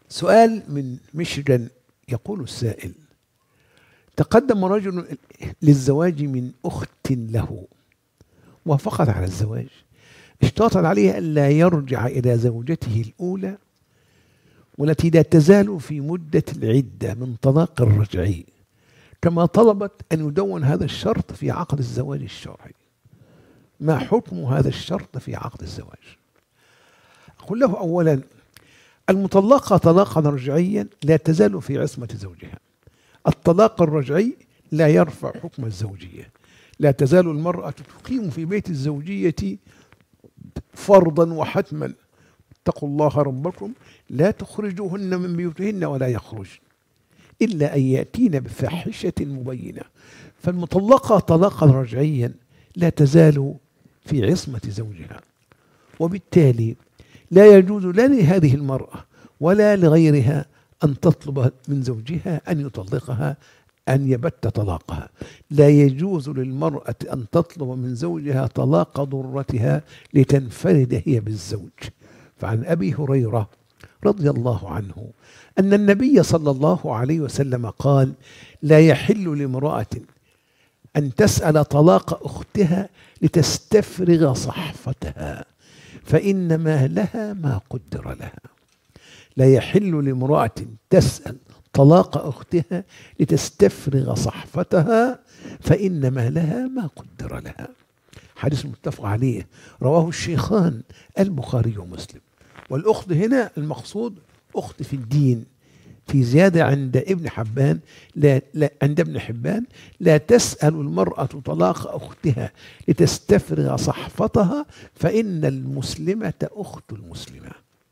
سؤال من ميشيغان، يقول السائل: تقدم رجل للزواج من أخت له، وافقت على الزواج، اشترطت عليه ألا يرجع إلى زوجته الأولى والتي لا تزال في مدة العدة من طلاق الرجعي، كما طلبت أن يدون هذا الشرط في عقد الزواج الشرعي. ما حكم هذا الشرط في عقد الزواج؟ أقول له: أولا، المطلقة طلاقا رجعيا لا تزال في عصمة زوجها. الطلاق الرجعي لا يرفع حكم الزوجية. لا تزال المرأة تقيم في بيت الزوجية فرضا وحتما. اتقوا الله ربكم لا تخرجوهن من بيوتهن ولا يخرجن إلا أن يأتين بفاحشة مبينة. فالمطلقة طلاقا رجعيا لا تزال في عصمة زوجها، وبالتالي لا يجوز لا لهذه المرأة ولا لغيرها أن تطلب من زوجها أن يطلقها، أن يبت طلاقها. لا يجوز للمرأة أن تطلب من زوجها طلاق ضرتها لتنفرد هي بالزوج. فعن أبي هريرة رضي الله عنه أن النبي صلى الله عليه وسلم قال: لا يحل لامرأة أن تسأل طلاق أختها لتستفرغ صحفتها، فإنما لها ما قدر لها. لا يحل لامرأة تسأل طلاق أختها لتستفرغ صحفتها، فإنما لها ما قدر لها. حديث متفق عليه، رواه الشيخان البخاري ومسلم. والأخت هنا المقصود أخت في الدين. في زيادة عند ابن حبان عند ابن حبان: لا تسأل المرأة طلاق أختها لتستفرغ صحفتها، فإن المسلمة أخت المسلمة.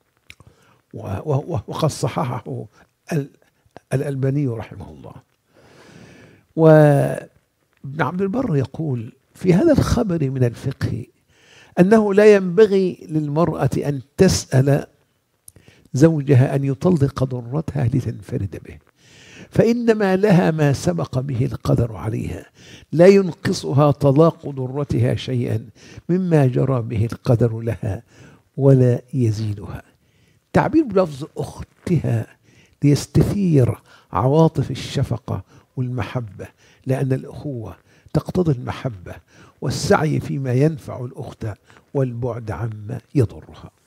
وقد صححه الألباني رحمه الله. وابن عبد البر يقول في هذا الخبر من الفقه أنه لا ينبغي للمرأة أن تسأل زوجها أن يطلق ضرتها لتنفرد به، فإنما لها ما سبق به القدر عليها، لا ينقصها طلاق ضرتها شيئا مما جرى به القدر لها ولا يزيدها. تعبير بلفظ أختها ليستثير عواطف الشفقة والمحبة، لأن الأخوة تقتضي المحبة والسعي فيما ينفع الأخت والبعد عما يضرها.